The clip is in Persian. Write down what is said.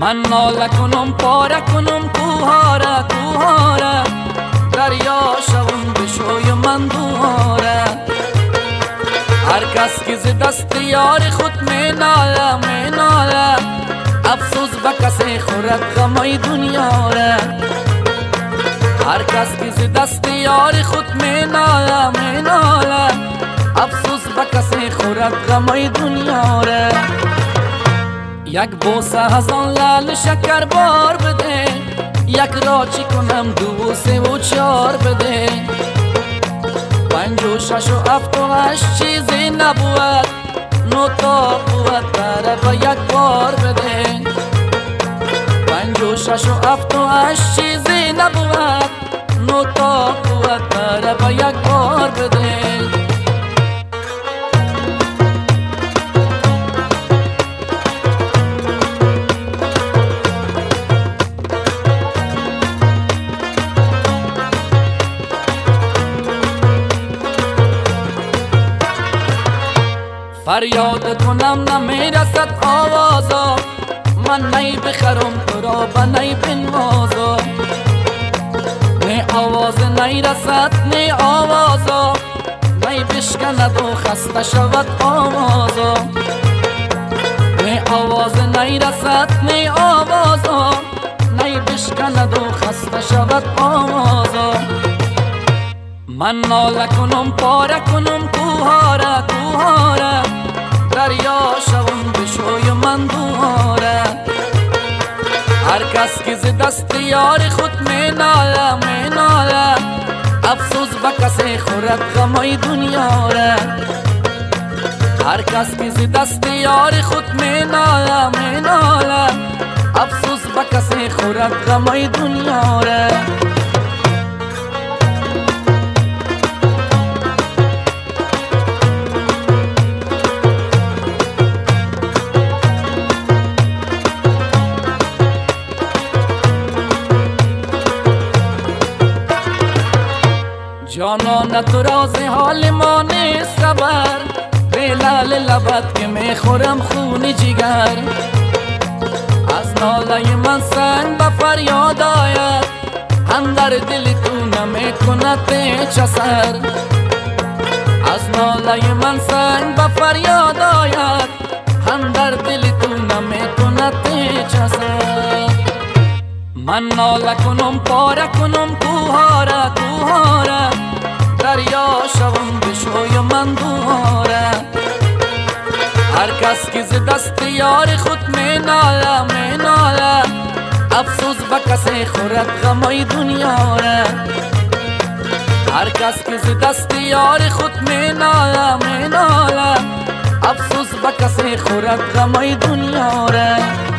من ناله کنم پاره کنم کوهاره دریا شوم بشوی من دواره. هر کس که ز دست یار خود می ناله افسوس به کسی خورد غمای دنیا را. هر کس که ز دست یار خود می ناله افسوس به کسی خورد غمای دنیا را. یک بوسه از آن لعل شکر بار بده، یک را چی کنم دو و سه و چار بده. پنج و شش و هفت و هشت چیزی نبود، نو تا قوت داره با یک بار بده. پنج و شش و هفت و هشت چیزی نبود، نو تا قوت داره با یک بار بده. فریاد کنم نمیرسد آوازا، من نی بخرم تو را به نی بنوازا. نه آواز نیرسد نه آوازا، نی بشکند و خسته شود آوازا. نه آواز نیرسد نه آوازا، نی بشکند و خسته شود آوازا. من ناله کنم پاره کنم کوهاره دریا شوم بشوی من دواره. هر کس که ز دست یار خود می ناله افسوس به کسی خورد غمای دنیا را. هر کس که ز دست یار خود می ناله افسوس به کسی خورد غمای دنیا را. جانان تو راز حال ما نیست خبر، به لعل لبت که می خورم خون جگر. از ناله من سنگ به فریاد آید، اندر دل تو نمی کند چسر. از ناله من سنگ به فریاد آید، اندر دل تو نمی کند چسر. من ناله کنم پاره کنم کوهاره دریا شوم بشوی من دواره. هر کس که ز دست یار خود می ناله افسوس به کسی خورد غمای دنیا را. هر کس که ز دست یار خود می ناله افسوس به کسی خورد غمای دنیا را.